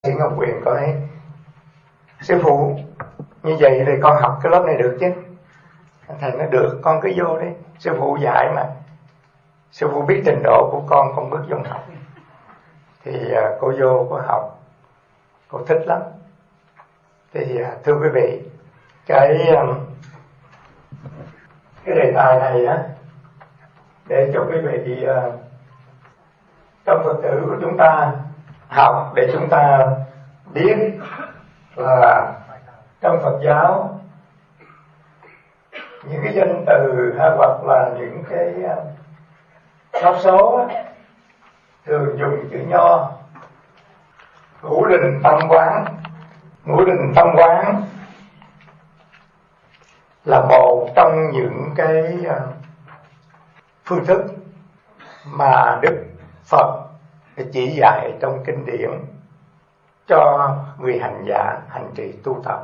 Chị Ngọc Quyền có thấy sư phụ như vậy thì con học cái lớp này được chứ? Thầy nói được, con cứ vô đi, sư phụ dạy mà. Sư phụ biết trình độ của con bước vô học. Thì cô vô cô học, cô thích lắm. Thì thưa quý vị, cái đề tài này á, để cho quý vị trong Phật tử của chúng ta học, để chúng ta biết là trong Phật giáo những cái danh từ hay hoặc là những cái pháp số thường dùng chữ nho. Ngũ đình tâm quán. Ngũ đình tâm quán là một trong những cái phương thức mà Đức Phật chỉ dạy trong kinh điển cho người hành giả hành trì tu tập.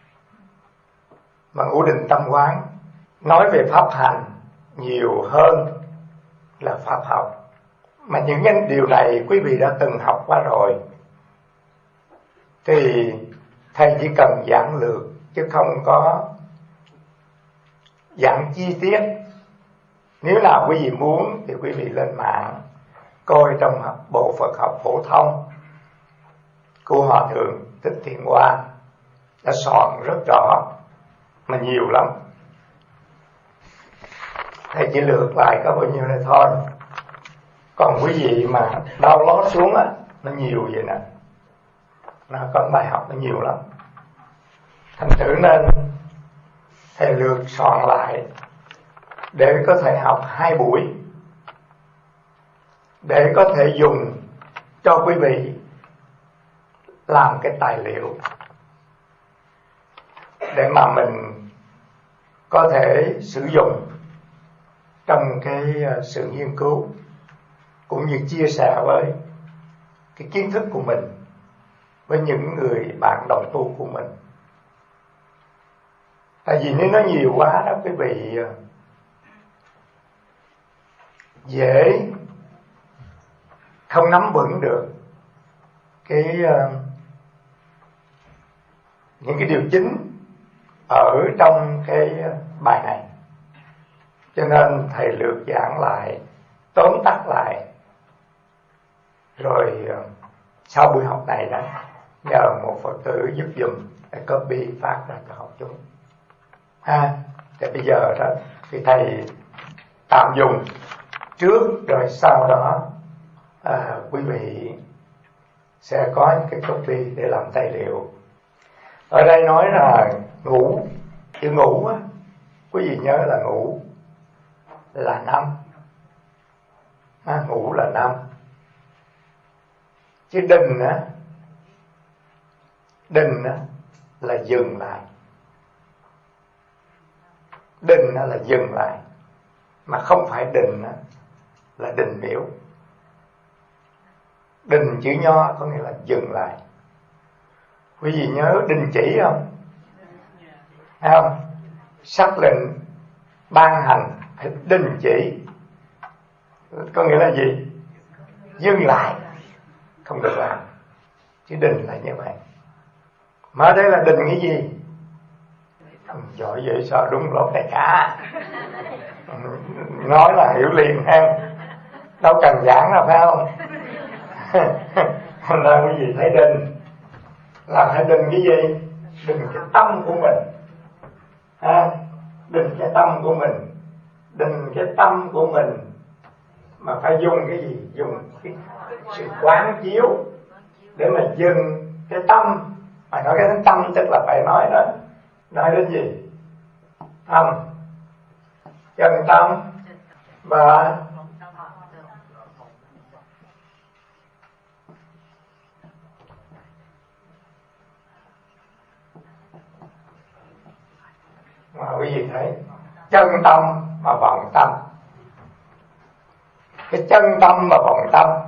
Mà ngũ đình tâm quán nói về pháp hành nhiều hơn là pháp học. Mà những điều này quý vị đã từng học qua rồi, thì thầy chỉ cần giảng lược chứ không có giảng chi tiết. Nếu nào quý vị muốn thì quý vị lên mạng coi trong bộ Phật học phổ thông của Hòa Thượng Thích Thiện Hoa đã soạn rất rõ, mà nhiều lắm. Thầy chỉ lược lại có bao nhiêu này thôi. Còn quý vị mà download xuống á, nó nhiều vậy nè, nó có bài học nó nhiều lắm. Thành thử nên thầy lược soạn lại để có thể học 2 buổi, để có thể dùng cho quý vị làm cái tài liệu để mà mình có thể sử dụng trong cái sự nghiên cứu, cũng như chia sẻ với cái kiến thức của mình với những người bạn đồng tu của mình. Tại vì nếu nó nhiều quá đó quý vị dễ không nắm vững được những cái điều chính ở trong cái bài này. Cho nên thầy lược giảng lại, tóm tắt lại, rồi sau buổi học này đó nhờ một Phật tử giúp dùm để copy phát ra cho học chúng Thì bây giờ đó thì thầy tạm dùng trước, rồi sau đó quý vị sẽ có những cái copy để làm tài liệu. Ở đây nói là ngũ, chữ ngũ á, quý vị nhớ là ngũ là 5, ngũ là 5. Chứ đình á, đình á là dừng lại. Đình á là dừng lại, mà không phải đình á là đình miễu. Đình chữ nho có nghĩa là dừng lại. Quý vị nhớ đình chỉ không? Thấy không? Sắc lệnh ban hành phải đình chỉ, có nghĩa là gì? Dừng lại, không được làm. Chứ đình là như vậy. Mà đây là đình cái gì? Giỏi vậy sao đúng lốt này cả. Nói là hiểu liền ha, đâu cần giảng đâu phải không? Thành ra quý vị thấy đình là phải đình cái gì? Đình cái tâm của mình. Đình cái tâm của mình. Đình cái tâm của mình mà phải dùng cái gì? Dùng cái sự quán chiếu để mà dừng cái tâm. Mà nói cái tâm tức là phải nói đó. Nói đến gì? Tâm, chân tâm và mà quý vị thấy chân tâm mà vọng tâm. Cái chân tâm mà vọng tâm